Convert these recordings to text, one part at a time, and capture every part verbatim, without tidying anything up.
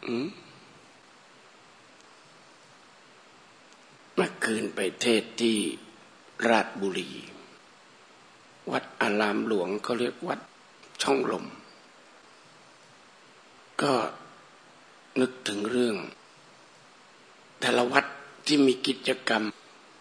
เมื่อคืนไปเทศที่ราชบุรีวัดอารามหลวงเขาเรียกวัดช่องลมก็นึกถึงเรื่องแต่ละวัดที่มีกิจกรรม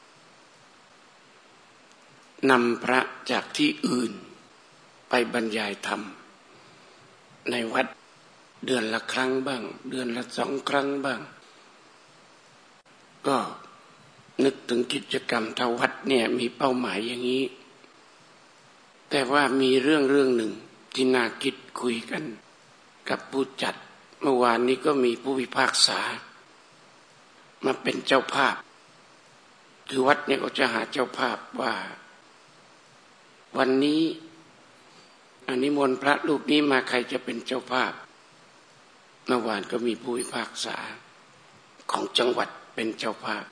นำพระจากที่อื่นไปบรรยายธรรมในวัดเดือนละครั้งบ้างเดือนละสองครั้งบ้างก็นึกถึงกิจกรรมทวัดเนี่ยมีเป้าหมายอย่างนี้แต่ว่ามีเรื่องเรื่องหนึ่งที่น่าคิดคุยกันกับผู้จัดเมื่อวานนี้ก็มีผู้พิพากษามาเป็นเจ้าภาพคือวัดเนี่ยก็จะหาเจ้าภาพว่าวันนี้อันนิมนต์พระรูปนี้มาใครจะเป็นเจ้าภาพเมื่อวานก็มีผู้พิพากษาของจังหวัดเป็นเจ้าภาพ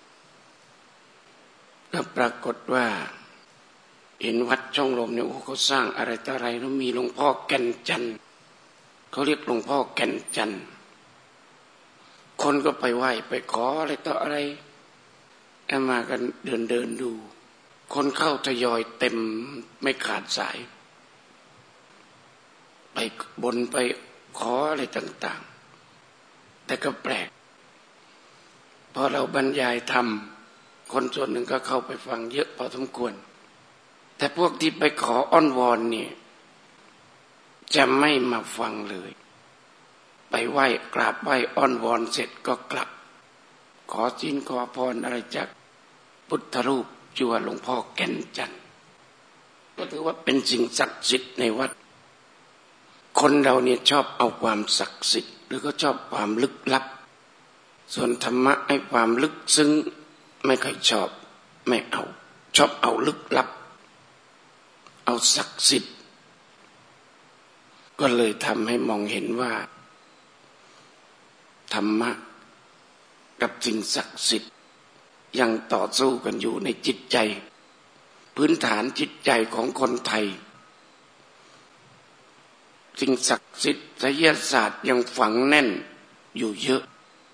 ก็ปรากฏว่าเห็นวัดช่องลมเนี่ยโอ้เขาสร้างอะไรต่ออะไรแล้วมีหลวงพ่อแก่นจันทร์เขาเรียกหลวงพ่อแก่นจันทร์คนก็ไปไหว้ไปขออะไรต่ออะไรแล้วมากันเดินเดินดูคนเข้าทยอยเต็มไม่ขาดสายไปบนไปขออะไรต่างๆแต่ก็แปลกพอเราบรรยายธรรมคนส่วนหนึ่งก็เข้าไปฟังเยอะพอสมควรแต่พวกที่ไปขออ้อนวอนเนี่ยจะไม่มาฟังเลยไปไหว้กราบไหว้อ้อนวอนเสร็จก็กลับขอศีลขอพรอะไรจากพุทธรูปชื่อว่าหลวงพ่อแก่นจันทร์ก็ถือว่าเป็นสิ่งศักดิ์สิทธิ์ในวัดคนเราเนี่ยชอบเอาความศักดิ์สิทธิ์หรือก็ชอบความลึกลับส่วนธรรมะให้ความลึกซึ้งไม่ค่อยชอบไม่เอาชอบเอาลึกลับเอาศักดิ์สิทธิ์ก็เลยทำให้มองเห็นว่าธรรมะกับสิ่งศักดิ์สิทธิ์ยังต่อสู้กันอยู่ในจิตใจพื้นฐานจิตใจของคนไทยสิ่งศักดิ์สิทธิ์ไสยศาสตร์ยังฝังแน่นอยู่เยอะ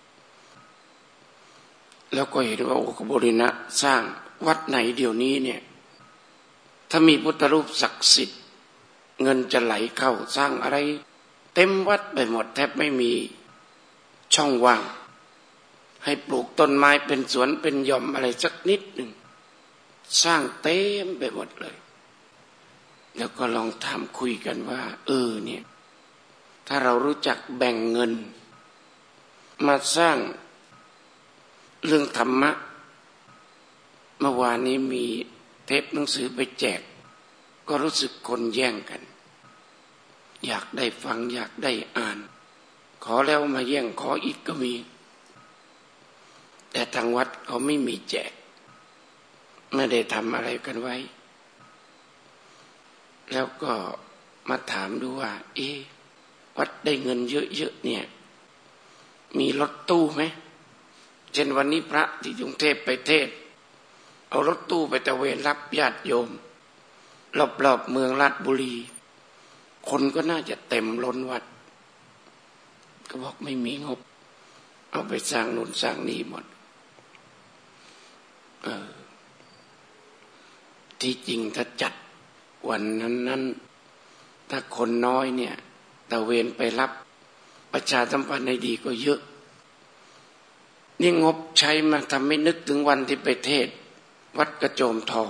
แล้วก็เห็นว่าโอ้ขบริณะสร้างวัดไหนเดี๋ยวนี้เนี่ยถ้ามีพุทธรูปศักดิ์สิทธิ์เงินจะไหลเข้าสร้างอะไรเต็มวัดไปหมดแทบไม่มีช่องว่างให้ปลูกต้นไม้เป็นสวนเป็นหย่อมอะไรสักนิดหนึ่งสร้างเต็มไปหมดเลยแล้วก็ลองถามคุยกันว่าเออเนี่ยถ้าเรารู้จักแบ่งเงินมาสร้างเรื่องธรรมะเมื่อวานนี้มีเทปหนังสือไปแจกก็รู้สึกคนแย่งกันอยากได้ฟังอยากได้อ่านขอแล้วมาแย่งขออีกก็มีแต่ทางวัดเขาไม่มีแจกไม่ได้ทำอะไรกันไว้แล้วก็มาถามดูว่าเอ๊ะวัดได้เงินเยอะๆเนี่ยมีรถตู้ไหมเช่นวันนี้พระที่กรุงเทพไปเทศเอารถตู้ไปตะเวนรับญาติโยมรอบๆเมืองราชบุรีคนก็น่าจะเต็มล้นวัดก็บอกไม่มีงบเอาไปสร้างนู่นสร้างนี่หมดเออที่จริงถ้าจัดวันนั้นนั้นถ้าคนน้อยเนี่ยตะเวนไปรับประชาสัมพันธ์ให้ดีก็เยอะนี่งบใช้มาทำให้นึกถึงวันที่ไปเทศวัดกระโจมทอง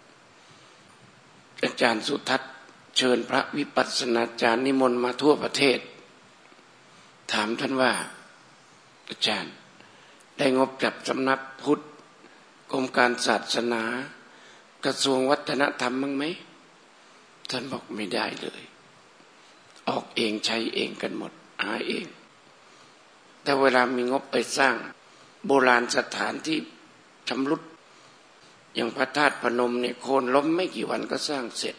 อาจารย์สุทัศน์เชิญพระวิปัสสนาจารย์นิมนต์มาทั่วประเทศถามท่านว่าอาจารย์ได้งบจากสำนักพุทธกรมการศาสนากระทรวงวัฒนธรรมบ้างไหมท่านบอกไม่ได้เลยออกเองใช้เองกันหมดหาเองแต่เวลามีงบไปสร้างโบราณสถานที่ชำรุดอย่างพระธาตุพนมเนี่ยโค่นล้มไม่กี่วันก็สร้างเสร็จ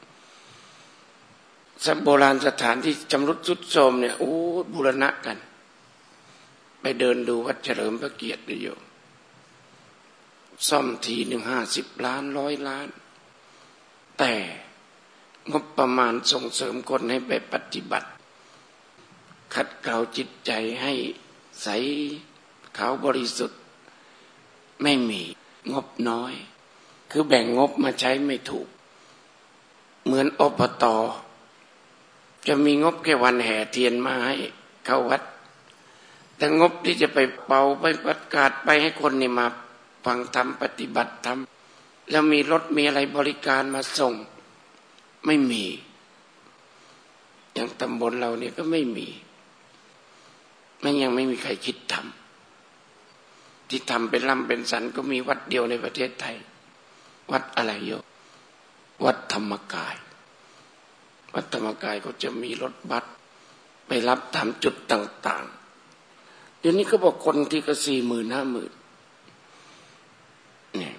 โบราณสถานที่ชำรุดทรุดโทรมเนี่ยโอ้บูรณะกันไปเดินดูวัดเฉลิมพระเกียรตินิยมซ่อมทีหนึ่งห้าสิบล้านร้อยล้านแต่งบประมาณส่งเสริมคนให้ไปปฏิบัติขัดเกลาจิตใจให้ใสขาวบริสุทธิ์ไม่มีงบน้อยคือแบ่งงบมาใช้ไม่ถูกเหมือนอบต.จะมีงบแค่วันแห่เทียนมาให้เข้าวัดแต่งบที่จะไปเป่าไปประกาศไปให้คนนี่มาฟังธรรมปฏิบัติธรรมแล้วมีรถมีอะไรบริการมาส่งไม่มีอย่างตำบลเราเนี่ยก็ไม่มีมันยังไม่มีใครคิดทำที่ทำเป็นล่ำเป็นสันก็มีวัดเดียวในประเทศไทยวัดอะไรโยวัดธรรมกายวัดธรรมกายก็จะมีรถบัสไปรับตามจุดต่างๆเดี๋ยวนี้ก็บอกคนที่ก็สี่หมื่นห้าหมื่นเนี่ย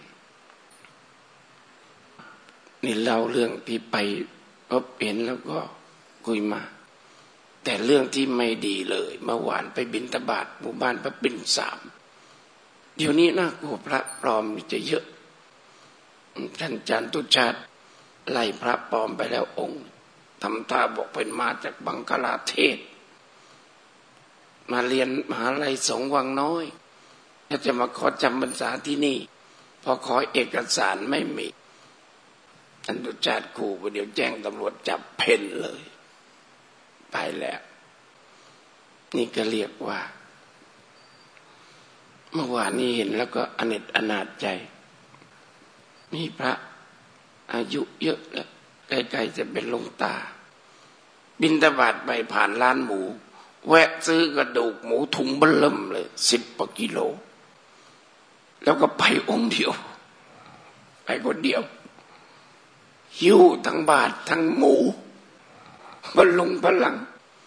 นี่เล่าเรื่องที่ไปพบเห็นแล้วก็คุยมาแต่เรื่องที่ไม่ดีเลยเมื่อวานไปบิณฑบาตหมู่บ้านพระปิ่นสามเดี๋ยวนี้น่ากลัวพระปลอมจะเยอะท่านอาจารย์ตุชาติไล่พระปลอมไปแล้วองค์ทำท่าบอกเป็นมาจากบังกลาเทศมาเรียนมหาลัยสงฆ์วังน้อยถ้าจะมาขอจำพรรษาที่นี่พอขอเอกสารไม่มีท่านตุชาติขู่ไปเดี๋ยวแจ้งตำรวจจับเพ่นเลยไปแล้วนี่ก็เรียกว่าเมื่อวานนี้เห็นแล้วก็อเนจอนาถใจมีพระอายุเยอะแล้วใกล้ๆจะเป็นหลวงตาบิณฑบาตไปผ่านร้านหมูแวะซื้อกระดูกหมูถุงเบิ่มเลยสิบกว่ากิโลแล้วก็ไปองค์เดียวไปคนเดียวหิวทั้งบาททั้งหมูบรรลุงพลัง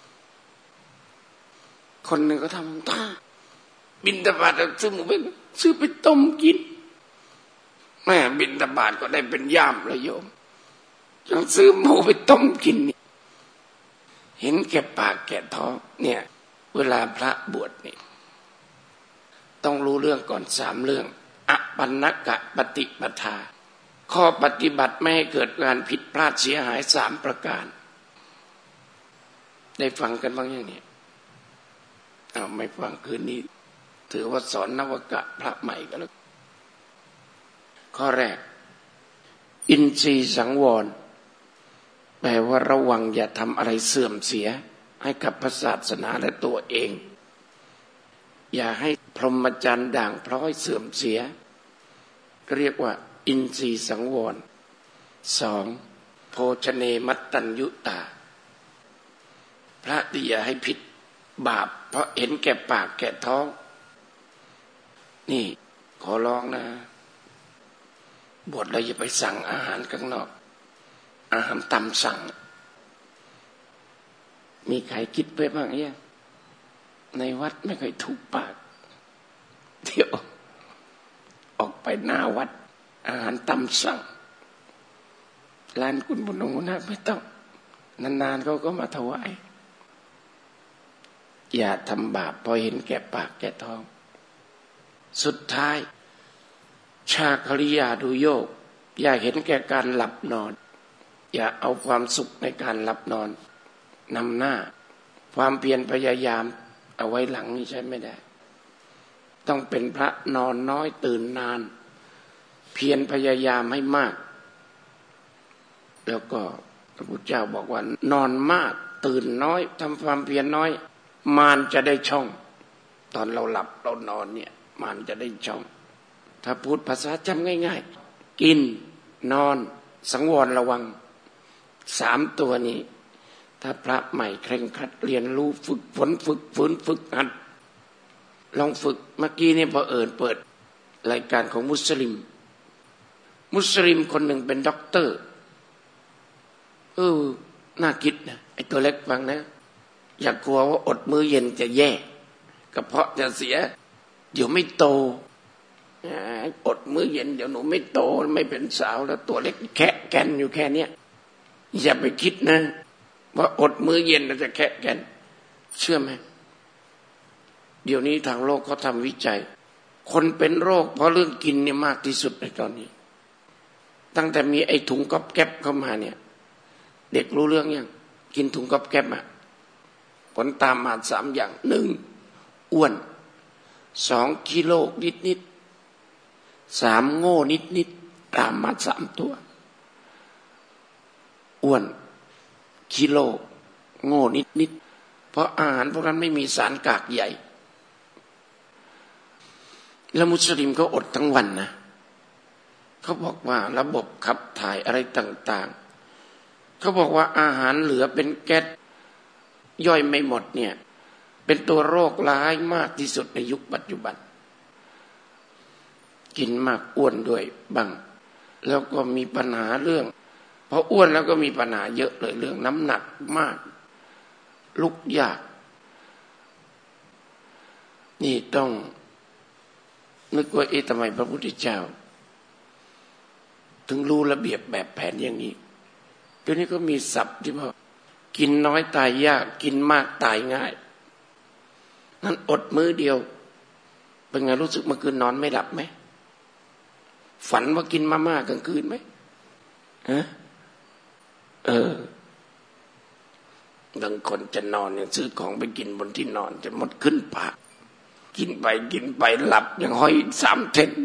คนหนึ่งก็ทำท่าบิณฑบาตซื้อหมูไปซื้อไปต้มกินแม่บิณฑบาตก็ได้เป็นย่ามเลยโยมยังซื้อหมูไปต้มกินเห็นแก่ปากแก่ท้องเนี่ยเวลาพระบวชนี่ต้องรู้เรื่องก่อนสามเรื่องอปันนกะปฏิปทาข้อปฏิบัติไม่ให้เกิดการผิดพลาดเสียหายสามประการได้ฟังกันบ้างอย่างนี้เอาไม่ฟังคืนนี้ถือว่าสอนนวกะพระใหม่ก็แล้วข้อแรกอินทรีย์สังวรแปลว่าระวังอย่าทำอะไรเสื่อมเสียให้กับพระศาสนาและตัวเองอย่าให้พรหมจรรย์ด่างพร้อยเสื่อมเสียก็เรียกว่าอินทรีย์สังวรสองโภชเนมัตตัญญุตาพระที่อย่าให้ผิดบาปเพราะเห็นแก่ปากแก่ท้องนี่ขอร้องนะบวชแล้วอย่าไปสั่งอาหารข้างนอกอาหารตามสั่งมีใครคิดไปบ้างยังในวัดไม่เคยถูกปากเดี๋ยวออกไปหน้าวัดอาหารตามสั่งร้านคุณบุญองค์นาไม่ต้องนานๆเขาก็มาถวายอย่าทำบาปพอเห็นแก่ปากแก่ท้องสุดท้ายชาคริยาดุโยคอย่าเห็นแก่การหลับนอนอย่าเอาความสุขในการหลับนอนนำหน้าความเพียรพยายามเอาไว้หลังนี่ใช้ไม่ได้ต้องเป็นพระนอนน้อยตื่นนานเพียรพยายามให้มากแล้วก็พระพุทธเจ้าบอกว่านอนมากตื่นน้อยทำความเพียรน้อยมารจะได้ช่องตอนเราหลับเรานอนเนี่ยมารจะได้ช่องถ้าพูดภาษาจำง่ายๆกินนอนสังวรระวังสามตัวนี้ถ้าพระใหม่เคร่งครัดเรียนรู้ฝึกฝนฝึกฝืนฝึกหัดลองฝึกเมื่อกี้นี่พอเอิญเปิดรายการของมุสลิมมุสลิมคนหนึ่งเป็นด็อกเตอร์เออน่าคิดนะไอ้ตัวเล็กฟังนะอย่ากลัวว่าอดมื้อเย็นจะแย่กระเพาะจะเสียเดี๋ยวไม่โตอดมื้อเย็นเดี๋ยวหนูไม่โตไม่เป็นสาวแล้วตัวเล็กแคะแกนอยู่แค่เนี้ยอย่าไปคิดนะว่าอดมื้อเย็นเราจะแคะแกนเชื่อไหมเดี๋ยวนี้ทางโลกเขาทำวิจัยคนเป็นโรคเพราะเรื่องกินเนี่ยมากที่สุดในตอนนี้ตั้งแต่มีไอ้ถุงก๊อบแก๊บเข้ามาเนี่ยเด็กรู้เรื่องยังกินถุงก๊อบแก๊บอ่ะพลตามมาสามอย่างหนึ่งอ้วนสองกิโลนิดนิดสามโง่นิดนิดตามมาสามตัวอ้วนกิโลโง่นิดนิดเพราะอาหารพวกนั้นไม่มีสารกากใหญ่แล้วมุสลิมก็อดทั้งวันนะเขาบอกว่าระบบขับถ่ายอะไรต่างๆเขาบอกว่าอาหารเหลือเป็นแก๊สย่อยไม่หมดเนี่ยเป็นตัวโรคร้ายมากที่สุดในยุคปัจจุบันกินมากอ้วนด้วยบ้างแล้วก็มีปัญหาเรื่องพออ้วนแล้วก็มีปัญหาเยอะเลยเรื่องน้ำหนักมากลุกยากนี่ต้องนึกว่าเอ๊ะทำไมพระพุทธเจ้าถึงรู้ระเบียบแบบแผนอย่างนี้เดี๋ยวนี้ก็มีศัพท์ที่ว่ากินน้อยตายยากกินมากตายง่ายนั้นอดมื้อเดียวเป็นไงรู้สึกเมื่อคืนนอนไม่หลับไหมฝันว่ากินมาม่ากลางคืนไหมฮะเออบางคนจะนอนยังซื้อของไปกินบนที่นอนจะหมดขึ้นปากกินไปกินไปหลับยังห้อยสามเทน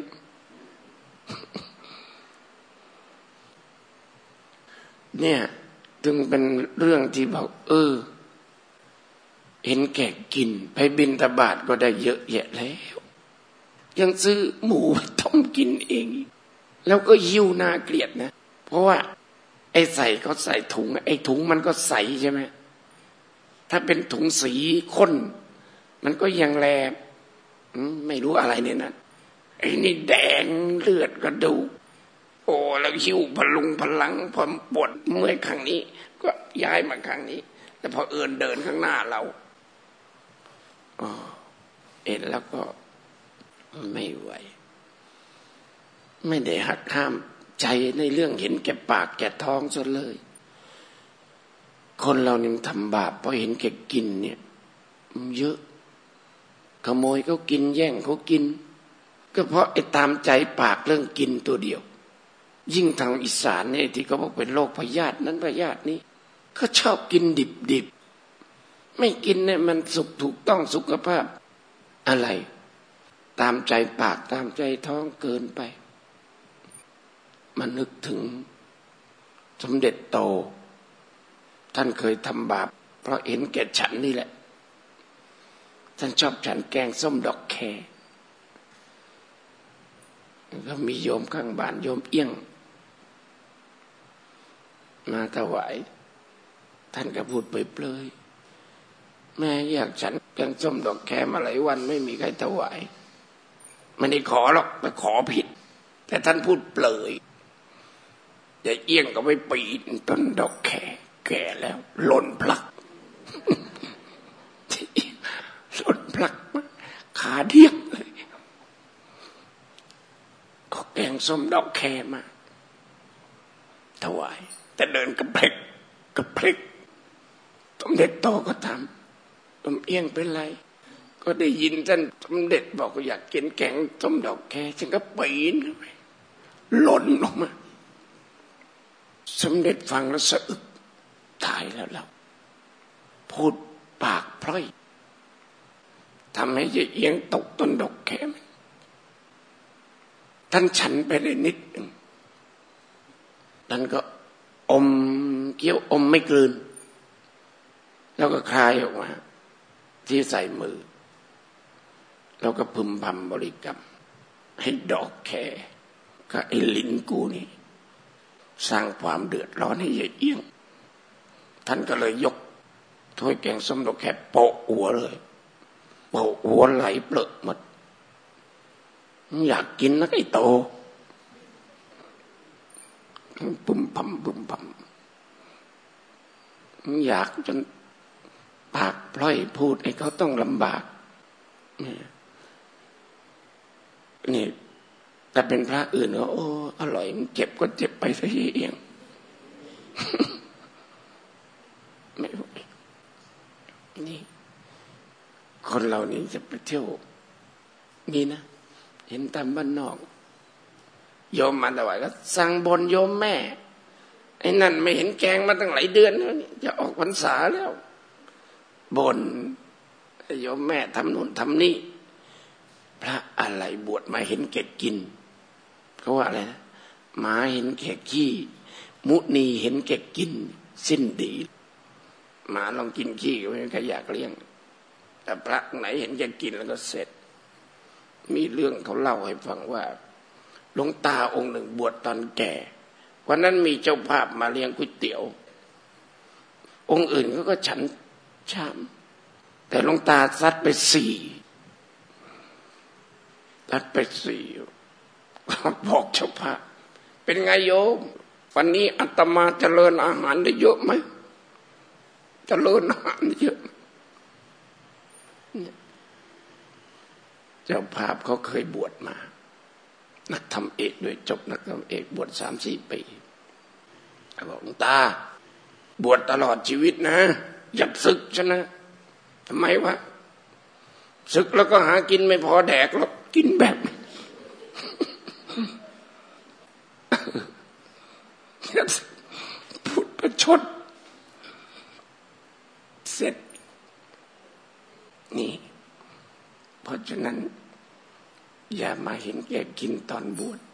เนี่ยถึงเป็นเรื่องที่บอกเออเห็นแก่กินไปบิณฑบาตก็ได้เยอะแยะแล้วยังซื้อหมูไปต้มกินเองแล้วก็หิวน่าเกลียดนะเพราะว่าไอ้ใส่เขาใส่ถุงไอ้ถุงมันก็ใสใช่ไหมถ้าเป็นถุงสีข้นมันก็ยังแลไม่รู้อะไรเนี่ยนะไอ้นี่แดงเลือดกระดูกโอ้แล้วหิวพลุงพลังพอปวดเมื่อยครั้งนี้ก็ย้ายมาครั้งนี้แต่พอเอิญเดินข้างหน้าเราอ๋อเอ็นแล้วก็ไม่ไหวไม่ได้หักห้ามใจในเรื่องเห็นแก่ปากแก่ท้องซะเลยคนเราเนี่ยทำบาปเพราะเห็นแก่กินเนี่ยเยอะขโมยเขากินแย่งเขากินก็เพราะไอ้ตามใจปากเรื่องกินตัวเดียวยิ่งทางอีสานเนี่ยที่เขาบอกเป็นโรคพยาธินั้นพยาธินี้เขาชอบกินดิบๆไม่กินเนี่ยมันสุขถูกต้องสุขภาพอะไรตามใจปากตามใจท้องเกินไปมันนึกถึงสมเด็จโตท่านเคยทำบาปเพราะเห็นแก่ฉันนี่แหละท่านชอบฉันแกงส้มดอกแคก็มีโยมข้างบ้านโยมเอี้ยงมาถวายท่านก็พูดเปรยๆแม่อยากฉันแกงส้มดอกแคมาหลายวันไม่มีใครถวายไม่ได้ขอหรอกแต่ขอผิดแต่ท่านพูดเปรยอย่าเอี้ยงก็ไปปีนต้นดอกแคแก่แล้วหล่นพลักหล่นพลักขาเดียกเลยก็แกงส้มดอกแคมาถวายแต่เดินกระเพกกระเพกสมเด็จโตก็ทำต้มเอี้ยงเป็นไรก็ได้ยินท่านสมเด็จบอกว่าอยากกินแกงส้มดอกแคฉันก็ปีนเข้าไปหล่นลงมาสมเด็จฟังแล้วสะอึกตายแล้วเราพูดปากพร่อยทำให้ยายเอียงตกต้นดอกแคท่านฉันไปเลยนิดหนึ่งท่านก็อมเคี้ยวอมไม่กลืนแล้วก็คลายออกมาที่ใส่มือแล้วก็พึมพำบริกรรมให้ดอกแคกับไอ้ลิ้นกูนี่สร้างความเดือดร้อนให้ยายเอียงท่านก็เลยยกถ้วยแกงส้มดอกแคโปะหัวเลยโปะหัวไหลเปลือกหมดอยากกินนักไอ้โตปุ่มพำปุ่มพำอยากจนปากพล่อยพูดให้เขาต้องลำบากนี่แต่เป็นพระอื่นก็โอ้อร่อยมันเจ็บก็เจ็บไปซะเองไม่ไหวนี่คนเรานี่จะไปเที่ยวนี่นะเห็นตามบ้านนอกโยมมาถวายก็สั่งบนโยมแม่ไอ้นั่นไม่เห็นแกงมาตั้งหลายเดือนแล้วนี่จะออกพรรษาแล้วบ่นโยมแม่ทำนู่นทำนี่พระอะไรบวชมาเห็นแก่กินเขาว่าอะไรนะหมาเห็นแก่ขี้มุนีเห็นแก่กินสิ้นดีหมาลองกินขี้ก็ไม่มีใครอยากเลี้ยงแต่พระไหนเห็นแก่กินแล้วก็เสร็จมีเรื่องเขาเล่าให้ฟังว่าหลวงตาองค์หนึ่งบวชตอนแก่วันนั้นมีเจ้าภาพมาเลี้ยงก๋วยเตี๋ยวองค์อื่นเขาก็ฉันชามแต่หลวงตาซัดไปสี่ซัดไปสี่บอกเจ้าภาพเป็นไงโยมวันนี้อาตมาเจริญอาหารได้เยอะไหมเจริญอาหารได้เยอะเจ้าภาพเขาเคยบวชมานักธรรมเอกด้วยจบนักธรรมเอกบวชสามสี่ปีบอกหลวงตาบวชตลอดชีวิตนะอย่าศึกชนะทำไมวะศึกแล้วก็หากินไม่พอแดกแล้วกินแบบพูดประชดเสร็จนี่เพราะฉะนั้นอย่ามาเห็นแก่กินตอนบวช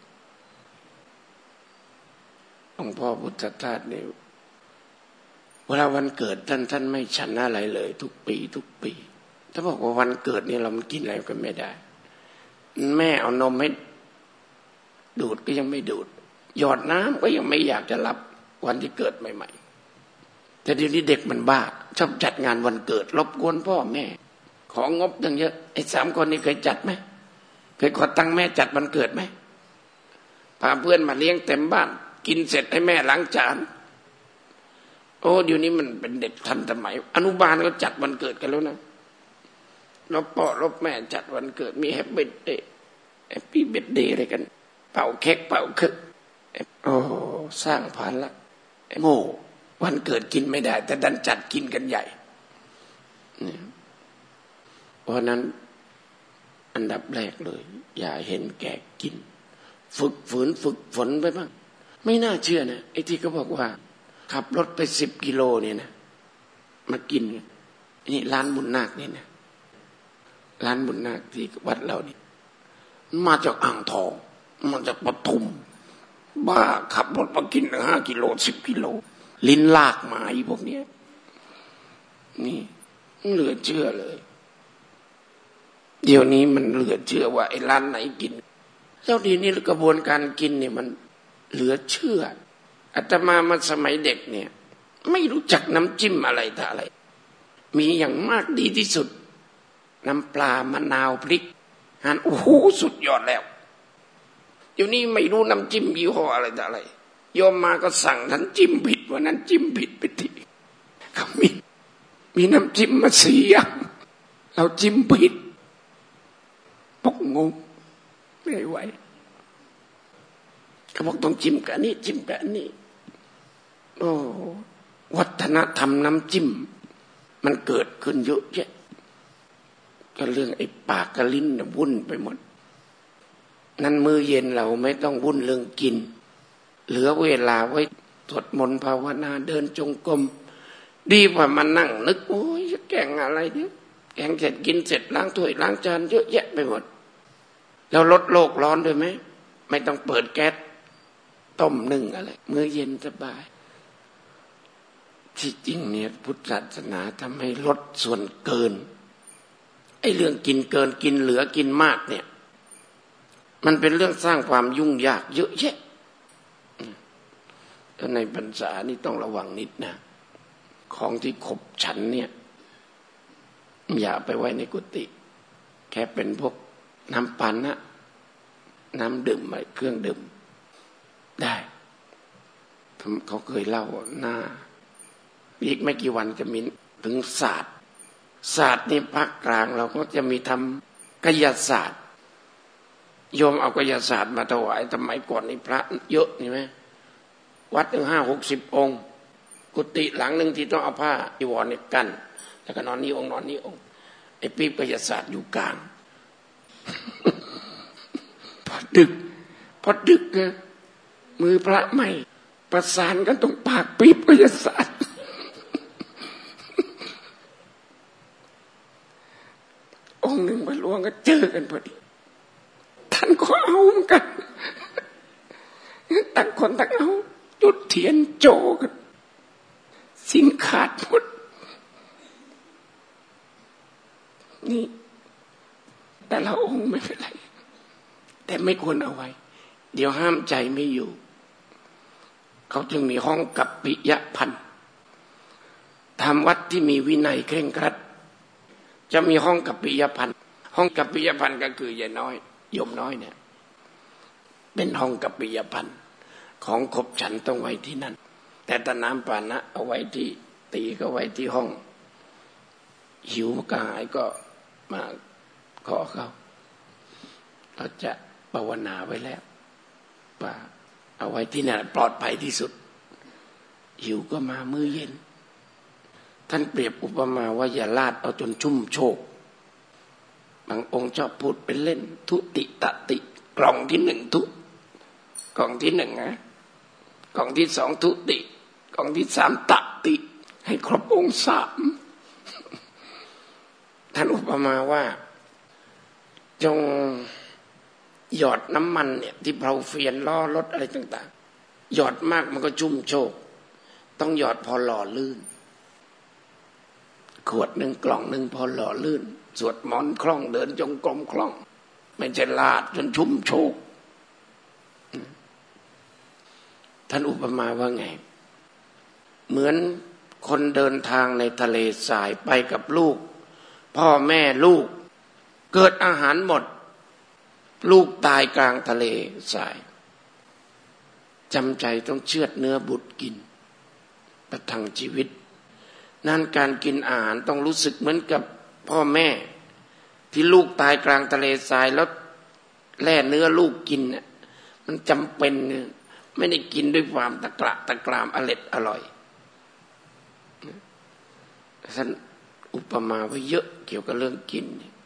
หลวงพ่อพุทธทาสเนี่ยเวลาวันเกิดท่านท่านไม่ฉันอะไรเลยทุกปีทุกปีถ้าบอกว่าวันเกิดเนี่ยเรามันกินอะไรกันไม่ได้แม่เอานมให้ดูดก็ยังไม่ดูดหยอดน้ำก็ยังไม่อยากจะรับวันที่เกิดใหม่ๆแต่เดี๋ยวนี้เด็กมันบ้าชอบจัดงานวันเกิดรบกวนพ่อแม่ของงบตั้งเยอะไอ้สามคนนี้เคยจัดไหมเคยขอตังค์แม่จัดวันเกิดไหมพาเพื่อนมาเลี้ยงเต็มบ้านกินเสร็จให้แม่ล้างจานโอ้เดี๋ยวนี้มันเป็นเด็กทันสมัยอนุบาลก็จัดวันเกิดกันแล้วนะรบพ่อรบแม่จัดวันเกิดมีแฮปปี้เดย์แฮปปี้เบิร์ธเดย์อะไรกันเป่าเค้กเป่าเค้กโอ้สร้างพันละโง่วันเกิดกินไม่ได้แต่ดันจัดกินกันใหญ่เพราะนั้นอันดับแรกเลยอย่าเห็นแก่กินฝึกฝืนฝึกฝนไปบ้างไม่น่าเชื่อนะไอ้ที่เขาบอกว่าขับรถไปสิบกิโลเนี่ยนะมากินนี่ร้านบุญนาคเนี่ยนะร้านบุญนาคที่วัดเรานี่มาจากอ่างทองมาจากปทุมบ้าขับรถมากินห้ากิโลสิบกิโลลิ้นลากหมาอีพวกเนี้ยนี่เหลือเชื่อเลยเดี๋ยวนี้มันเหลือเชื่อว่าไอ้ร้านไหนกินเจ้าดีนี่กระบวนการกินเนี่ยมันเหลือเชื่ออาตมามาสมัยเด็กเนี่ยไม่รู้จักน้ำจิ้มอะไรต่ออะไรมีอย่างมากดีที่สุดน้ำปลามะนาวพริกหั่นโอ้โหสุดยอดแล้วเดี๋ยวนี้ไม่รู้น้ำจิ้มยี่ห้ออะไรต่ออะไรโยมมาก็สั่งท่านจิ้มผิดวันนั้นจิ้มผิดไปทีเขามีมีน้ำจิ้มมาสี่อย่างเราจิ้มผิดปกงงไม่ไหวเขาบอกต้องจิ้มกับนี่จิ้มกับนี่โอ้วัฒนธรรมน้ำจิ้มมันเกิดขึ้นเยอะแยะก็เรื่องไอ้ปากกับลิ้นเนี่ยวุ่นไปหมดนั้นมื้อเย็นเราไม่ต้องวุ่นเรื่องกินเหลือเวลาไว้สวดมนต์ภาวนาเดินจงกรมดีกว่ามานั่งนึกโอ้ยจะแกงอะไรเนี่ยแกงเสร็จกินเสร็จล้างถ้วยล้างจานเยอะแยะไปหมดแล้วลดโลกร้อนด้วยไหมไม่ต้องเปิดแก๊สต้มนึ่งอะไรมื้อเย็นสบายที่จริงเนี่ยพุทธศาสนาทำให้ลดส่วนเกินไอ้เรื่องกินเกินกินเหลือกินมากเนี่ยมันเป็นเรื่องสร้างความยุ่งยากเยอะแยะแล้วในพรรษานี่ต้องระวังนิดนะของที่ขบฉันเนี่ยอย่าไปไว้ในกุฏิแค่เป็นพวกน้ำปั่นนะน้ำดื่มอะไรเครื่องดื่มได้เขาเคยเล่าหน้าอีกไม่กี่วันจะมีถึงศาสตร์ศาสตร์นี่ภาคกลางเราก็จะมีทำกายศาสตร์โยมเอากายศาสตร์มาถวายสมัยก่อนนี่พระเยอะนี่ไหมวัดถึงห้าหกสิบองค์กุฏิหลังหนึ่งที่ต้องเอาผ้าอีวรเนี่ยกันแล้วก็นอนนี่องค์นอนนี่องค์ไอ้ปี๊บกายศาสตร์อยู่กลาง พอดึกพอดึกนะมือพระใหม่ประสานกันตรงปากปี๊บกายศาสตร์ค์หนึ่งมาหลวงก็เจอกันพอดีท่านก็เอาเหมือนกันต่างคนต่างเอาจุดเทียนโจกันสิ้นขาดหมดนี่แต่ละองค์ไม่เป็นไรแต่ไม่ควรเอาไว้เดี๋ยวห้ามใจไม่อยู่เขาจึงมีห้องกัปปิยพันธ์ทำวัดที่มีวินัยเคร่งครัดจะมีห้องกัปปิยพันธ์ห้องกัปปิยพันธ์ก็คือยายน้อยโยมน้อยเนี่ยเป็นห้องกัปปิยพันธ์ของขบฉันต้องไว้ที่นั่นแต่ตะน้ำปานะเอาไว้ที่ตีก็ไว้ที่ห้องหิวกระหายก็มาขอเขาเราจะภาวนาไว้แล้วว่าเอาไว้ที่นั่นปลอดภัยที่สุดหิวก็มามื้อเย็นท่านเปรียบอุปมาว่าอย่าลาดเอาจนชุ่มโชกบางองค์ชอบพูดเป็นเล่นทุติตติกล่องที่หนึ่งทุกล่องที่หนึ่งนะกล่องที่สองทุติกล่องที่สามตติให้ครบองค์สามท่านอุปมาว่าจงหยอดน้ำมันเนี่ยที่เพลาเฟียนล้อรถอะไรต่างๆหยอดมากมันก็ชุ่มโชกต้องหยอดพอหล่อลื่นขวดหนึ่งกล่องหนึ่งพอหล่อลื่นสวดมนต์คล่องเดินจงกรมคล่องไม่ใช่ลาดจนชุ่มโชกท่านอุปมาว่าไงเหมือนคนเดินทางในทะเลทรายไปกับลูกพ่อแม่ลูกเกิดอาหารหมดลูกตายกลางทะเลทรายจำใจต้องเชือดเนื้อบุตรกินประทังชีวิตนั่นการกินอาหารต้องรู้สึกเหมือนกับพ่อแม่ที่ลูกตายกลางทะเลทรายแล้วแล่เนื้อลูกกินเนี่ยมันจำเป็นเนี่ยไม่ได้กินด้วยความตะกระตะกรามอร็ดอร่อยท่านอุปมาไว้เยอะเกี่ยวกับเรื่องกิน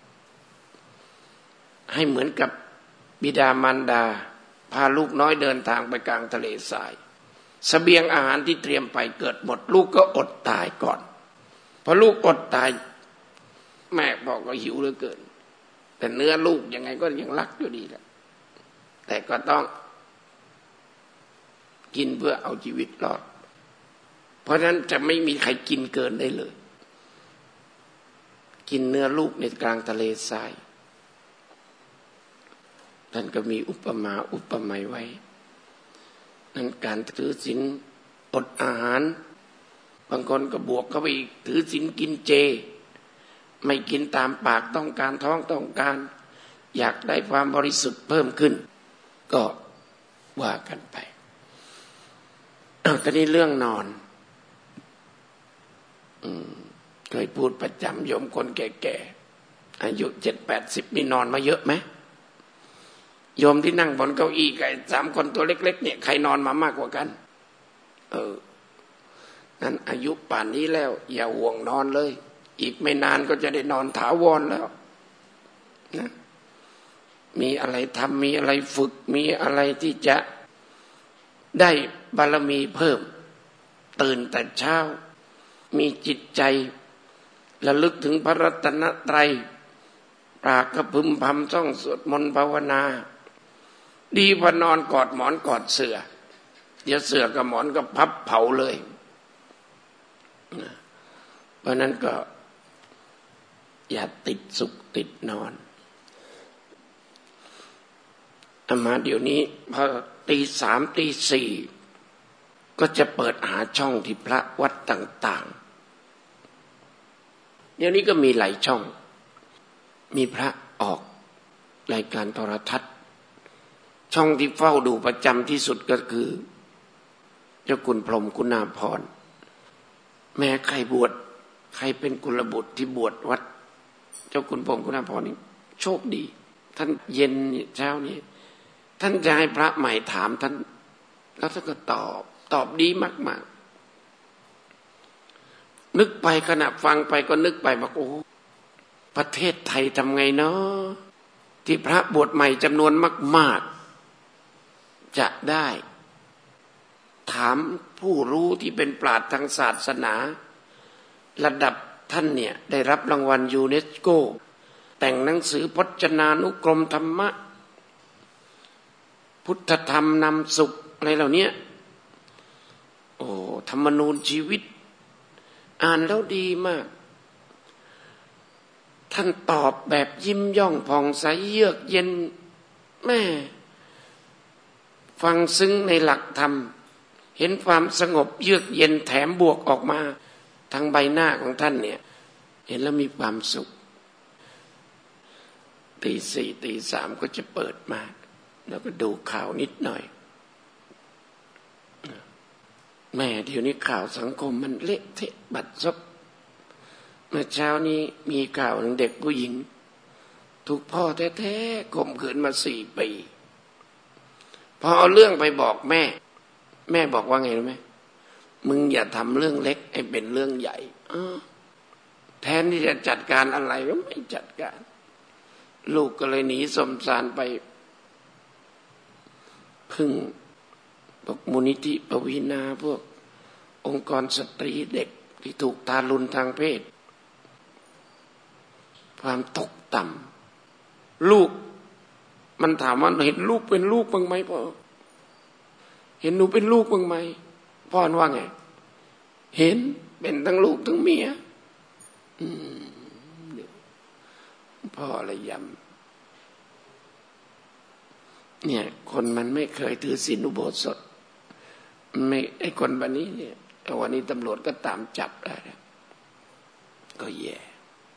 ให้เหมือนกับบิดามารดาพาลูกน้อยเดินทางไปกลางทะเลทรายเสบียงอาหารที่เตรียมไปเกิดหมดลูกก็อดตายก่อนพอลูกอดตายแม่บอกก็หิวเหลือเกินแต่เนื้อลูกยังไงก็ยังรักอยู่ดีแหละแต่ก็ต้องกินเพื่อเอาชีวิตรอดเพราะฉะนั้นจะไม่มีใครกินเกินได้เลยกินเนื้อลูกในกลางทะเลทรายท่านก็มีอุปมาอุปไมยไว้นั่นการถือศีลอดอาหารบางคนก็บวกเข้าไปอีกถือศีลกินเจไม่กินตามปากต้องการท้องต้องการอยากได้ความบริสุทธิ์เพิ่มขึ้นก็ว่ากันไปเอาตอนนี้เรื่องนอนอืมเคยพูดประจำโยมคนแก่ๆอายุเจ็ดแปดสิบนี่นอนมาเยอะไหมโยมที่นั่งบนเก้าอี้กับสามคนตัวเล็กๆเนี่ยใครนอนมามากกว่ากันเออนั้นอายุป่านนี้แล้วอย่าห่วงนอนเลยอีกไม่นานก็จะได้นอนถาวรแล้วนะมีอะไรทำมีอะไรฝึกมีอะไรที่จะได้บารมีเพิ่มตื่นแต่เช้ามีจิตใจระลึกถึงพระรัตนตรัยปากก็พึมพำท่องสวดมนต์ภาวนาดีพอนอนกอดหมอนกอดเสื่อเดี๋ยวเสื่อกับหมอนก็พับเผาเลยเพราะนั้นก็อย่าติดสุขติดนอนอามาเดี๋ยวนี้พอตีสามตีสี่ก็จะเปิดหาช่องที่พระวัดต่างๆเดี๋ยวนี้ก็มีหลายช่องมีพระออกรายการโทรทัศน์ช่องที่เฝ้าดูประจำที่สุดก็คือเจ้าคุณพรหมคุณาภรณ์แม้ใครบวชใครเป็นกุลบุตรที่บวชวัดเจ้าคุณพรหมคุณาภรณ์นี่โชคดีท่านเย็นเช้านี้ท่านจะให้พระใหม่ถามท่านแล้วท่านก็ตอบตอบดีมากๆนึกไปขณะฟังไปก็นึกไปบอกโอ้ประเทศไทยทำไงเนาะที่พระบวชใหม่จำนวนมากๆจะได้ถามผู้รู้ที่เป็นปราชญ์ทางศาสนาระดับท่านเนี่ยได้รับรางวัลยูเนสโกแต่งหนังสือพจนานุกรมธรรมะพุทธธรรมนำสุขอะไรเหล่านี้โอ้ธรรมนูญชีวิตอ่านแล้วดีมากท่านตอบแบบยิ้มย่องผ่องใสเยือกเย็นแม่ฟังซึ้งในหลักธรรมเห็นความสงบเยือกเย็นแถมบวกออกมาทางใบหน้าของท่านเนี่ยเห็นแล้วมีความสุขตีสี่ตีสามก็จะเปิดมาแล้วก็ดูข่าวนิดหน่อยแม่เดี๋ยวนี้ข่าวสังคมมันเละเทะบัดซบเมื่อเช้านี้มีข่าวหนึ่งเด็กผู้หญิงถูกพ่อแท้ๆข่มขืนมาสี่ปีพอเอาเรื่องไปบอกแม่แม่บอกว่าไงรู้ไหมมึงอย่าทำเรื่องเล็กให้เป็นเรื่องใหญ่แทนที่จะจัดการอะไรก็ไม่จัดการลูกก็เลยหนีสมสารไปพึ่งพวกมูลนิธิปวีณาพวกองค์กรสตรีเด็กที่ถูกทารุณทางเพศความตกต่ำลูกมันถามว่าเห็นลูกเป็นลูกบ้างไหมพ่อเห็นหนูเป็นลูกบ้างไหมพ่อว่าไงเห็นเป็นทั้งลูกทั้งเมียพ่ออะไรย้ำเนี่ยคนมันไม่เคยถือศีลอุโบสถไม่ไอ้คนแบบนี้เนี่ยวันนี้ตำรวจก็ตามจับได้ก็แย่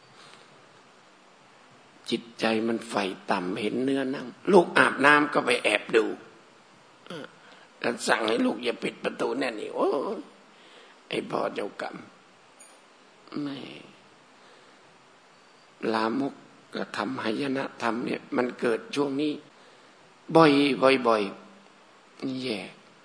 จิตใจมันไฟต่ำเห็นเนื้อหนังลูกอาบน้ำก็ไปแอบดูแล้วสั่งให้ลูกอย่าปิดประตูแน่นี่โอ้ไอ้พ่อเจ้ากรรมไม่ลามกก็ทำหายนะธรรมเนี่ยมันเกิดช่วงนี้บ่อยบ่อยบ่อยแย่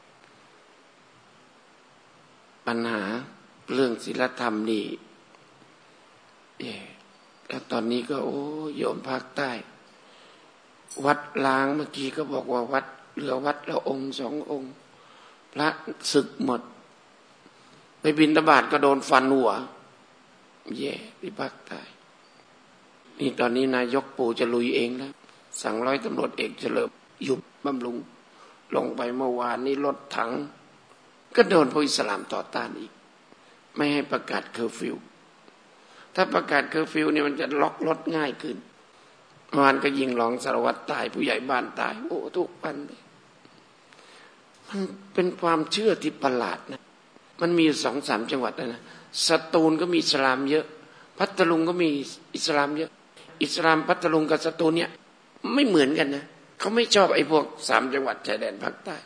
ปัญหาเรื่องศีลธรรมนี่แย่แล้วตอนนี้ก็โอ้โยมภาคใต้วัดล้างเมื่อกี้ก็บอกว่าวัดเหลือวัดละองค์สององค์พระศึกหมดไปบิณฑบาตก็โดนฟันหัวแย่ที่ภาคใต้นี่ตอนนี้นายกปู่จะลุยเองแล้วสั่งร้อยตำรวจเอกเฉลิมยุบบำรุงลงไปเมื่อวานนี้รถถังก็โดนพวกอิสลามต่อต้านอีกไม่ให้ประกาศเคอร์ฟิวถ้าประกาศเคอร์ฟิวเนี่ยมันจะล็อกรถง่ายขึ้นเมื่อวานก็ยิงรองสารวัตรตายผู้ใหญ่บ้านตายโอ้ทุกปันเลยมันเป็นความเชื่อที่ประหลาดนะมันมีสองสามจังหวัดนะสตูลก็มีอิสลามเยอะพัทลุงก็มีอิสลามเยอะอิสลามพัทลุงกับสตูลเนี่ยไม่เหมือนกันนะเขาไม่ชอบไอ้พวกสามจังหวัดชายแดนภาคใต้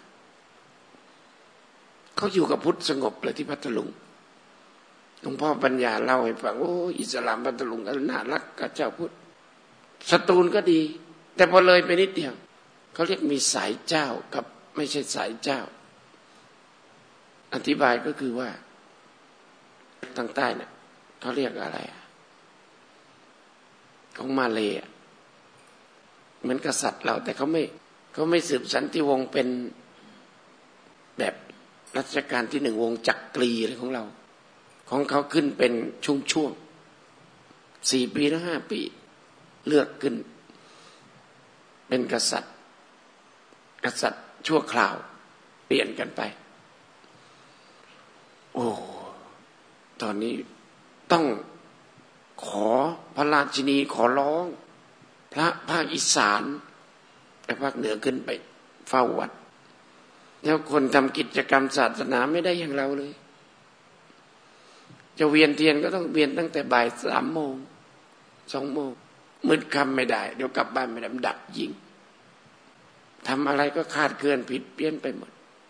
เขาอยู่กับพุทธสงบเลยที่พัทลุงหลวงพ่อปัญญาเล่าให้ฟังโอ้อิสลามพัทลุงก็น่ารักกับเจ้าพุทธสตูลก็ดีแต่พอเลยไปนิดเดียวเขาเรียกมีสายเจ้ากับไม่ใช่สายเจ้าอธิบายก็คือว่าทางใต้เนี่ยเขาเรียกอะไรของมาเลย์เหมือนกษัตริย์เราแต่เขาไม่เขาไม่สืบสันติวงศ์เป็นแบบรัชกาลที่หนึ่งวงจักรีอะไรของเราของเขาขึ้นเป็นช่วงๆสี่ปีหรือห้าปีเลือกขึ้นเป็นกษัตริย์กษัตริย์ชั่วคราวเปลี่ยนกันไปโอ้ตอนนี้ต้องขอพระราชินีขอร้องพระภาคอีสานและภาคเหนือขึ้นไปเฝ้าวัดแล้วคนทำกิจกรรมศาสนาไม่ได้อย่างเราเลยจะเวียนเทียนก็ต้องเวียนตั้งแต่บ่ายสามโมงสองโมงมืดค่ำไม่ได้เดี๋ยวกลับบ้านไม่ได้ดักยิงทำอะไรก็คาดเคลื่อนผิดเพี้ยนไปหมด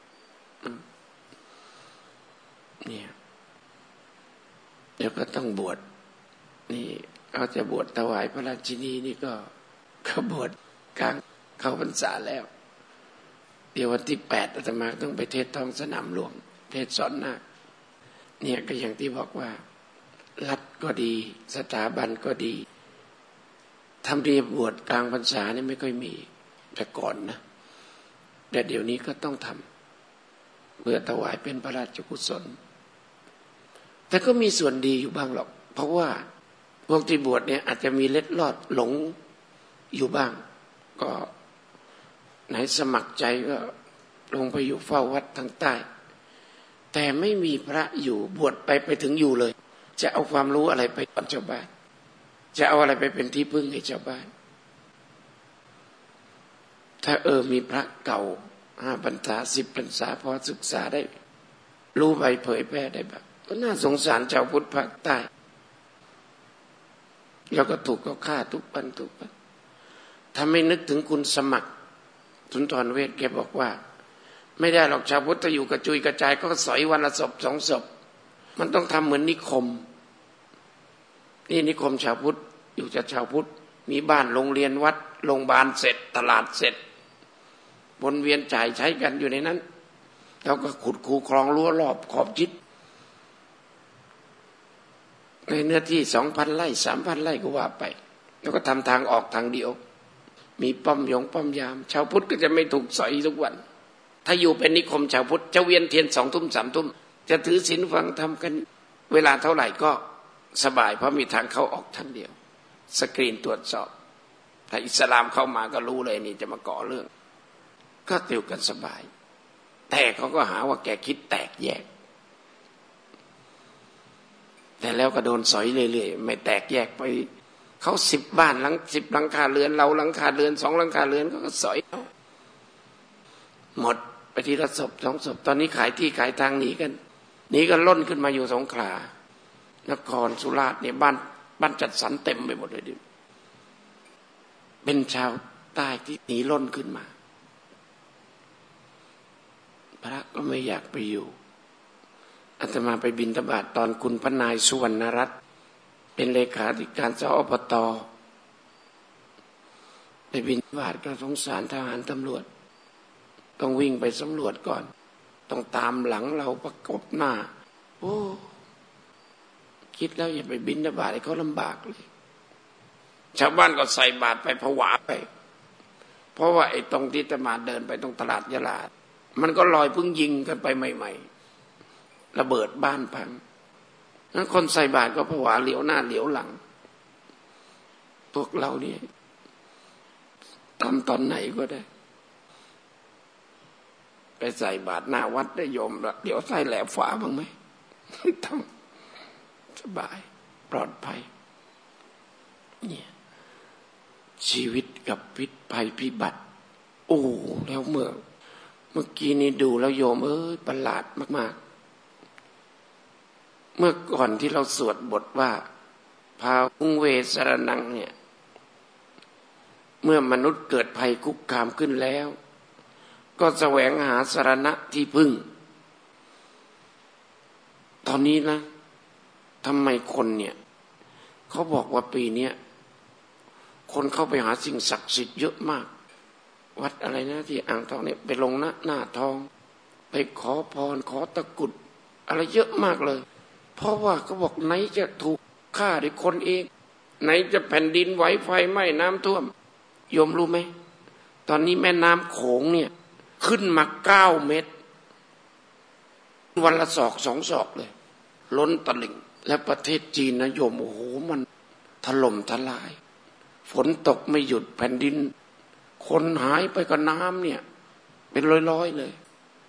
เนี่ยเดี๋ยวก็ต้องบวชนี่เขาจะบวชถวายพระราชินีนี่ก็เขาบวชกลางเข้าพรรษาแล้วเดี๋ยววันที่แปดอาตมาต้องไปเทศท้องสนามหลวงเทศสอนนาคเนี่ยก็อย่างที่บอกว่ารัฐก็ดีสถาบันก็ดีทำเรียบบวชกลางพรรษานี่ไม่ค่อยมีแต่ก่อนนะแต่เดี๋ยวนี้ก็ต้องทำเพื่อถวายเป็นพระราชกุศลแต่ก็มีส่วนดีอยู่บ้างหรอกเพราะว่าพวกที่บวชเนี่ยอาจจะมีเล็ดลอดหลงอยู่บ้างก็ไหนสมัครใจก็ลงไปอยู่เฝ้าวัดทางใต้แต่ไม่มีพระอยู่บวชไปไปถึงอยู่เลยจะเอาความรู้อะไรไปสอนชาวบ้านจะเอาอะไรไปเป็นที่พึ่งให้ชาวบ้านถ้าเออมีพระเก่าห้าพรรษาสิบพรรษาพอศึกษาได้รู้ใบเผยแพร่ได้แบบก็น่าสงสารชาวพุทธภาคใต้แล้วก็ถูกเขาฆ่าทุกวันทุกวันถ้าไม่นึกถึงคุณสมัครสุนทรเวชแกบอกว่าไม่ได้หรอกชาวพุทธอยู่กระจุยกระจายก็สอยวันละศพสองศพมันต้องทำเหมือนนิคมนี่นิคมชาวพุทธอยู่จากชาวพุทธมีบ้านโรงเรียนวัดโรงพยาบาลเสร็จตลาดเสร็จวนเวียนจ่ายใช้กันอยู่ในนั้นแล้วก็ขุดคูคลองรั้วรอบขอบชิดในเนื้อที่สองพันไร่สามพันไร่ก็ว่าไปแล้วก็ทำทางออกทางเดียวมีป้อมยงป้อมยามชาวพุทธก็จะไม่ถูกสอยทุกวันถ้าอยู่เป็นนิคมชาวพุทธจะเวียนเทียนสองทุ่มสามทุ่มจะถือศีลฟังทำกันเวลาเท่าไหร่ก็สบายเพราะมีทางเข้าออกทางเดียวสกรีนตรวจสอบถ้าอิสลามเข้ามาก็รู้เลยนี่จะมาก่อเรื่องก็ติวกันสบายแต่เขาก็หาว่าแกคิดแตกแยกแต่แล้วก็โดนสอยเรื่อยๆไม่แตกแยกไปเขาสิบบ้านหลังสิบหลังคาเรือนเราหลังคาเรือนสองหลังคาเรือนก็สอยหมดไปทีละศพสองศพตอนนี้ขายที่ขายทางหนีกันหนีกันล่นขึ้นมาอยู่สงขลานครสุราษฎร์เนี่ยบ้านบ้านจัดสรรเต็มไปหมดเลยดิเป็นชาวใต้ที่หนีล่นขึ้นมาพระก็ไม่อยากไปอยู่อาตมาไปบิณฑบาตตอนคุณพระนายสุวรรณรัตน์เป็นเลขาธิการสอปตไปบิณฑบาตก็สงสารทหารตำรวจต้องวิ่งไปสำรวจก่อนต้องตามหลังเราประกบหน้าโอ้คิดแล้วอย่าไปบิณฑบาตให้เขาลำบากเลยชาวบ้านก็ใส่บาตรไปผวาไปเพราะว่าไอ้ตรงที่อาตมาเดินไปตรงตลาดยะลามันก็ลอยพึ่งยิงกันไปใหม่ๆระเบิดบ้านพังนั้นคนใส่บาตรก็ผวาเหลียวหน้าเหลียวหลังพวกเราเนี่ยทำตอนไหนก็ได้ไปใส่บาตรหน้าวัดได้โยมละเดี๋ยวใส่แหลบฝาบ้างไหมทำสบายปลอดภัยเนี่ยชีวิตกับพิษภัยพิบัติโอ้แล้วเมื่อเมื่อกี้นี้ดูแล้วโยมเอ้ยประหลาดมากๆเมื่อก่อนที่เราสวดบทว่าภาวุงเวสรนังเนี่ยเมื่อมนุษย์เกิดภัยคุกคามขึ้นแล้วก็แสวงหาสรณะที่พึ่งตอนนี้นะทำไมคนเนี่ยเขาบอกว่าปีนี้คนเข้าไปหาสิ่งศักดิ์สิทธิ์เยอะมากวัดอะไรนะที่อ่างทองเนี่ยไปลงหน้าหน้าทองไปขอพรขอตะกุดอะไรเยอะมากเลยเพราะว่าเขาบอกไหนจะถูกฆ่าด้วยคนเองไหนจะแผ่นดินไหวไฟไหม้น้ำท่วมโยมรู้ไหมตอนนี้แม่น้ำโขงเนี่ยขึ้นมาเก้าเมตรวันละศอกสองศอกเลยล้นตลิ่งและประเทศจีนนะโยมโอ้โหมันถล่มทลายฝนตกไม่หยุดแผ่นดินคนหายไปกับน้ำเนี่ยเป็นร้อยๆเลย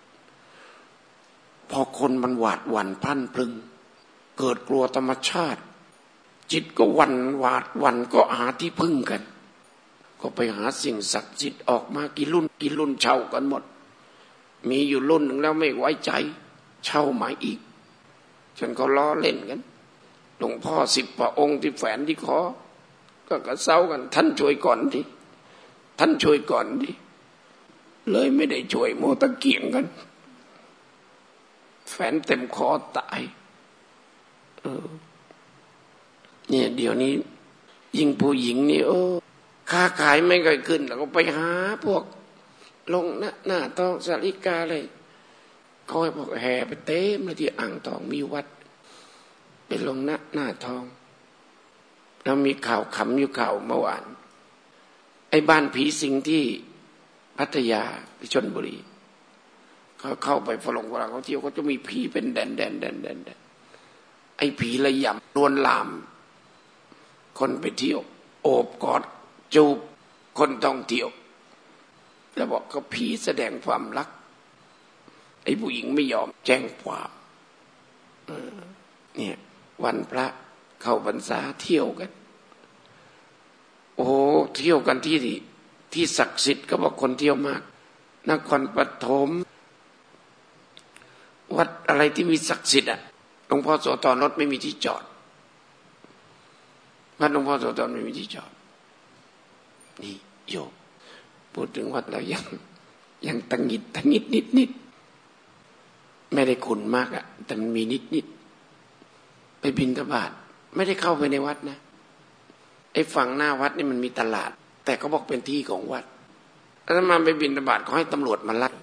พอคนมันหวาดหวั่นพลันพลึงเกิดกลัวธรรมชาติจิตก็หวั่นหวาดหวั่นก็หาที่พึ่งกันก็ไปหาสิ่งศักดิ์สิทธิ์ออกมากี่รุ่นกี่รุ่นเช่ากันหมดมีอยู่รุ่นหนึ่งแล้วไม่ไว้ใจเช่ามาอีกจนเขาล้อเล่นกันหลวงพ่อสิบพระองค์ที่แฝนที่คอก็กระเซ้ากันท่านช่วยก่อนดิท่านช่วยก่อนดิเลยไม่ได้ช่วยโมตะเกียงกันแฝนเต็มคอตายเออเนี่ยเดี๋ยวนี้ยิ่งผู้หญิงนี่โอ้ค้าขายไม่ค่อยขึ้นแล้วก็ไปหาพวกลงหน้าหน้าทองสาริกาเลยเขาให้พวกแห่ไปเต็มเลยที่อ่างทองมีวัดไปลงหน้าหน้าทองแล้วมีข่าวขำอยู่ข่าวเมื่อวานไอ้บ้านผีสิงที่พัทยาที่ชลบุรีเขาเข้าไปฝรั่งฝรั่งเขาเที่ยวเขาจะมีผีเป็นแดนแดนแดนแดนแดนไอ้ผีระยำลวนลามคนไปเที่ยวโอบกอดจูบคนท่องเที่ยวแล้วบอกเขาผีแสดงความรักไอ้ผู้หญิงไม่ยอมแจ้งความเนี่ยวันพระเข้าพรรษาเที่ยวกันโอ้เที่ยวกันที่ที่ศักดิ์สิทธิ์ก็บอกคนเที่ยวมากนครปฐมวัดอะไรที่มีศักดิ์สิทธิ์อ่ะหลวงพ่อโสธรรถไม่มีที่จอดวัดหลวงพ่อโสธรไม่มีที่จอดนี่โยมพูดถึงวัดเรายังยังตังหิดตังหิดนิดนิดไม่ได้ขุ่นมากอ่ะแต่มันมีนิดนิดไปบิณฑบาตไม่ได้เข้าไปในวัดนะไอ้ฝั่งหน้าวัดนี่มันมีตลาดแต่เขาบอกเป็นที่ของวัดแล้วมาไปบิณฑบาตเขาให้ตำรวจมาไล่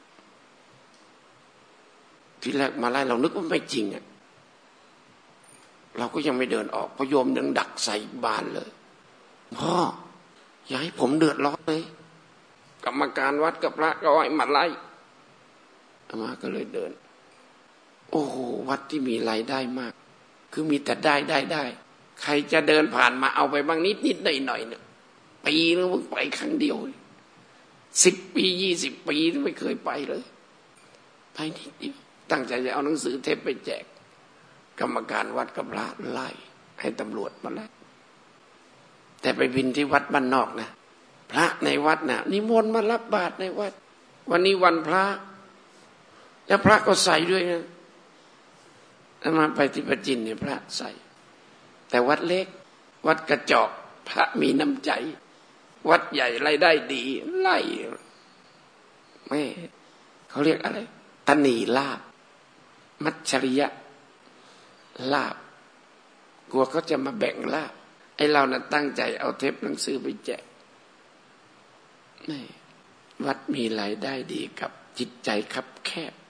ที่แรกมาไล่เรานึกว่าไม่จริงอ่ะเราก็ยังไม่เดินออกพโยมยังดักใส่บานเลยพ่ออย่าให้ผมเดือดร้อนเลยกรรมการวัดกับพระก็ให้มาไล่อามาก็เลยเดินโอ้โหวัดที่มีรายได้มากคือมีแต่ได้ได้ได้ใครจะเดินผ่านมาเอาไปบ้างนิดนิดหน่อยหน่อยเนี่ยปีนึงเพิ่งไปครั้งเดียวสิบปียี่สิบปีไม่เคยไปเลยไปนิดเดียวตั้งใจจะเอาหนังสือเทปไปแจกกรรมการวัดกับพระไล่ให้ตำรวจมาไล่แต่ไปบิณที่วัดบ้านนอกนะพระในวัดน่ะนิมนต์มารับบาตรในวัดวันนี้วันพระแล้วพระก็ใส่ด้วยนะแล้วมาไปที่ประจินเนี่ยพระใส่แต่วัดเล็กวัดกระจอกพระมีน้ำใจวัดใหญ่รายได้ดีไล่ไม่เขาเรียกอะไรตนีลาภมัจฉริยะลาภกลัวเขาจะมาแบ่งลาภไอ้เราน่ะตั้งใจเอาเทปหนังสือไปแจกนี่วัดมีรายได้ดีกับจิตใจคับแคบ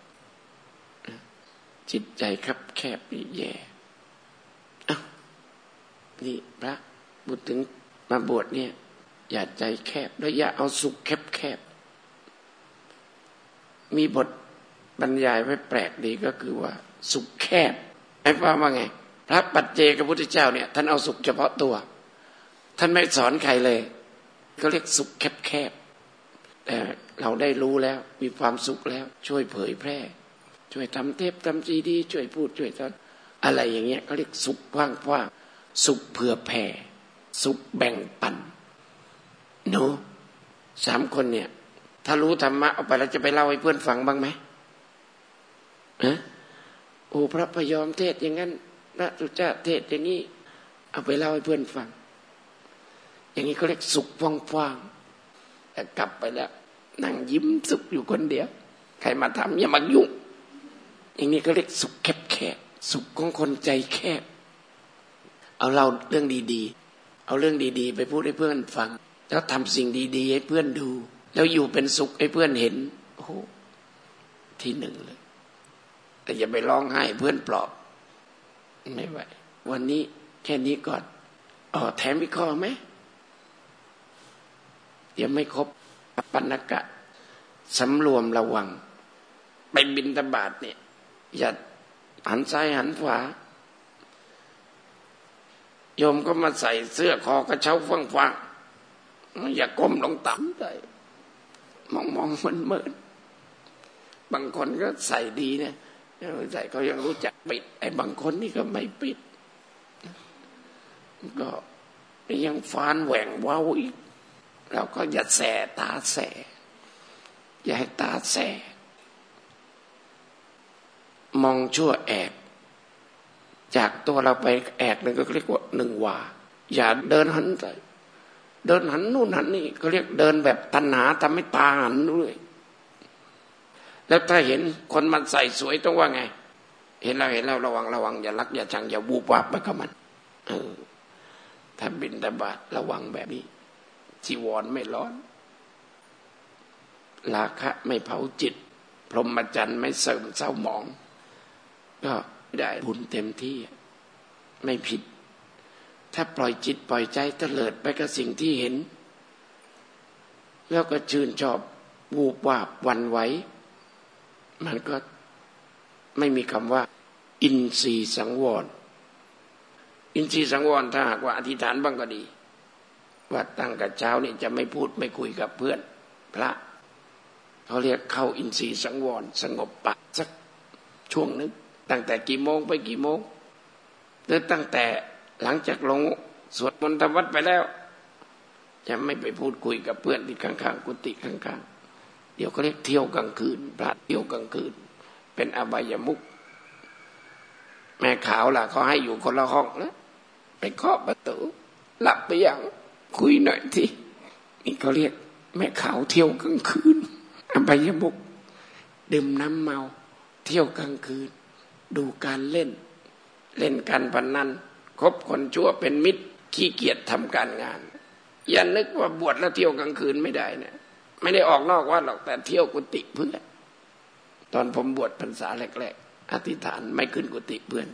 จิตใจคับแคบนี่แย่อ้าวนี่พระพูดถึงมาบวชเนี่ยอย่าใจแคบแล้วอย่าเอาสุขแคบแคบมีบทบรรยายไว้แปลกดีก็คือว่าสุขแคบไอ้ว่าว่าไงพระปัจเจกพุทธเจ้าเนี่ยท่านเอาสุขเฉพาะตัวท่านไม่สอนใครเลยเขาเรียกสุขแคบแคบแต่เราได้รู้แล้วมีความสุขแล้วช่วยเผยแพร่ช่วยทำเทปทำซีดีช่วยพูดช่วยสอนอะไรอย่างเงี้ยเขาเรียกสุขกว้างๆสุขเผื่อแผ่สุขแบ่งปันหนูสามคนเนี่ยถ้ารู้ธรรมะเอาไปแล้วจะไปเล่าให้เพื่อนฟังบ้างไหมฮะโอ้พระพยอมเทศอย่างนั้นพระสุจาเทศอย่างนี้เอาไปเล่าให้เพื่อนฟังอย่างนี้เขาเรียกสุขว่างๆแต่กลับไปแล้วนั่งยิ้มสุขอยู่คนเดียวใครมาทำอย่ามายุ่งอย่างนี้ก็เรียกสุขแคบๆสุขของคนใจแคบเอาเราเรื่องดีๆเอาเรื่องดีๆไปพูดให้เพื่อนฟังแล้วทำสิ่งดีๆให้เพื่อนดูแล้วอยู่เป็นสุขให้เพื่อนเห็นโอ้โหที่หนึ่งเลยแต่อย่าไปร้องไห้เพื่อนปลอบไม่ไหววันนี้แค่นี้ก่อนอ๋อแถมอีกข้อไหมเดี๋ยวไม่ครบปัณกะสำรวมระวังไปบิณฑบาตเนี่ยอย่าหันซ้ายหันขวาโยมก็มาใส่เสื้อคอกระเช้าฟังๆอย่าก้มลงต่ำเลยมองมองมันเมินบางคนก็ใส่ดีเนี่ยใส่เขายังรู้จักปิดไอ้บางคนนี่ก็ไม่ปิดก็ยังฟานแหว่งว้าวอีกเราก็อย่าแสตาแสอย่าให้ตาแสมองชั่วแอกจากตัวเราไปแอกนึงก็เรียกว่าหนึ่งวาอย่าเดินหันใส่เดินหันนู่นหันนี่ก็เรียกเดินแบบตัณหาทำให้ตาหันด้วยแล้วถ้าเห็นคนมันใส่สวยต้องว่าไงเห็นเราเห็นเราระวังระวังอย่ารักอย่าชังอย่าวูบวาบไปกับมันเออถ้าบิณฑบาตระวังแบบนี้จีวรไม่ร้อนราคะไม่เผาจิตพรหมจรรย์ไม่เสริมเศร้าหมองก็ได้บุญเต็มที่ไม่ผิดถ้าปล่อยจิตปล่อยใจเตลิดไปกับสิ่งที่เห็นแล้วก็ชื่นชอบวูบวาบหวั่นไหวมันก็ไม่มีคำว่าอินทรีย์สังวรอินทรีย์สังวรถ้าหากว่าอธิษฐานบ้างก็ดีว่าตั้งแต่เช้านี่จะไม่พูดไม่คุยกับเพื่อนพระเขาเรียกเข้าอินทรีย์สังวรสงบปากสักช่วงนึงตั้งแต่กี่โมงไปกี่โมงหรือตั้งแต่หลังจากลงสวดมนต์ทำวัดไปแล้วจะไม่ไปพูดคุยกับเพื่อนที่ข้างๆกุฏิข้างๆเดี๋ยวเขาเรียกเที่ยวกลางคืนพระเที่ยวกลางคืนเป็นอบายมุขแม่ขาวล่ะเขาให้อยู่คนละห้องนะไปเคาะประตูหลับไปยังคุยหน่อยทีนี่เขาเรียกแม่ขาวเที่ยวกลางคืนอบายมุขดื่มน้ำเมาเที่ยวกลางคืนดูการเล่นเล่นการพนันคบคนชั่วเป็นมิตรขี้เกียจทำการงานอย่านึกว่าบวชแล้วเที่ยวกลางคืนไม่ได้นะไม่ได้ออกนอกวัดหรอกแต่เที่ยวกุฏิเพื่อนตอนผมบวชพรรษาแรกๆอธิษฐานไม่ขึ้นกุฏิเพื่อน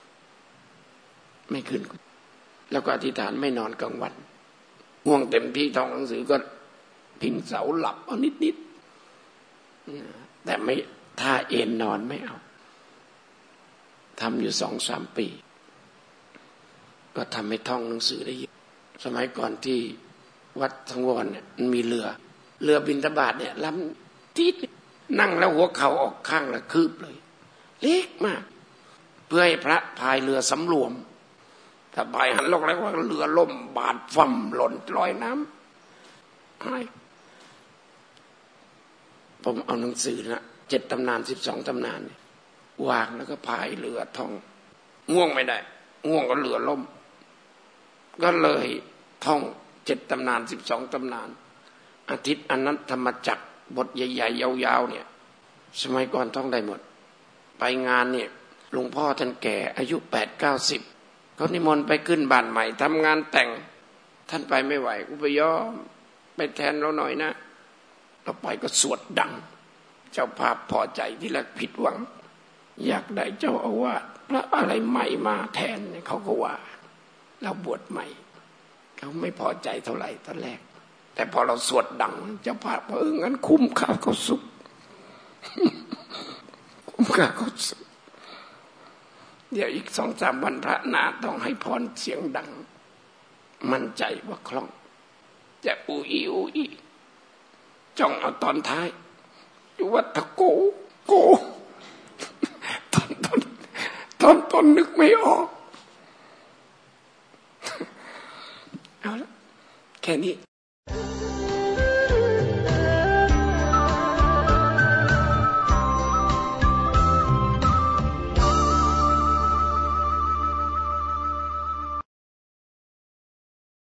ไม่ขึ้นแล้วก็อธิษฐานไม่นอนกลางวันง่วงเต็มที่ท่องหนังสือก็พิงเสาหลับเอานิดๆแต่ไม่ถ้าเอนนอนไม่เอาทำอยู่สองสามปีก็ทำให้ท่องหนังสือได้เยอะสมัยก่อนที่วัดสังวรเนี่ยมันมีเรือเรือบิณฑบาตเนี่ยลำทิศนั่งแล้วหัวเข่าออกข้างละคืบเลยเล็กมากเพื่อให้พระพายเรือสำรวมถ้าพายหันลงแล้วว่าเรือล่มบาดฟั่มหล่นลอยน้ำให้ผมเอาหนังสือนะเจ็ดตำนานสิบสองตำนานวางแล้วก็พายเรือท่องง่วงไม่ได้ง่วงก็เรือล่มก็เลยท่องเจ็ดตำนานสิบสองตำนานอาทิตย์อันนั้นธรรมจักรบทใหญ่ๆยาวๆเนี่ยสมัยก่อนท่องได้หมดไปงานเนี่ยหลวงพ่อท่านแก่อายุแปดเก้าสิบเขานิมนต์ไปขึ้นบ้านใหม่ทำงานแต่งท่านไปไม่ไหวอุปยอมไปแทนเราหน่อยนะเราไปก็สวดดังเจ้าภาพพอใจที่แรกผิดหวังอยากได้เจ้าอาวาสพระอะไรใหม่มาแทนเนี่ยเขาก็ว่าเราบวชใหม่เขาไม่พอใจเท่าไหร่ตอนแรกแต่พอเราสวดดังเจ้าภาพว่าเอองั้นคุ้มค่าเขาสุข คุ้มค่าเขาสุขเดี๋ยวอีกสองสามวันพระนาต้องให้พรเสียงดังมั่นใจว่าคล่องจะอูอีอูอีจ้องเอาตอนท้ายอยู่วัดตะโกโกตอนต้นตอนต้นนึกไม่ออกเอาละแค่นี้